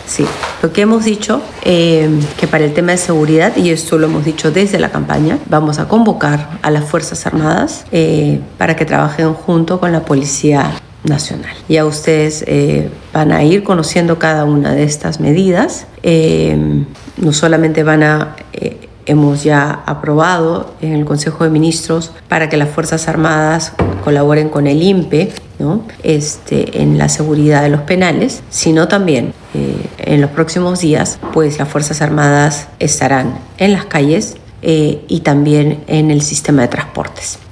Sí, lo que hemos dicho, que para el tema de seguridad, y esto lo hemos dicho desde la campaña, vamos a convocar a las Fuerzas Armadas para que trabajen junto con la Policía Nacional. Ya ustedes van a ir conociendo cada una de estas medidas. No solamente hemos ya aprobado en el Consejo de Ministros para que las Fuerzas Armadas colaboren con el INPE, ¿no? En la seguridad de los penales, sino también en los próximos días, pues las Fuerzas Armadas estarán en las calles y también en el sistema de transportes.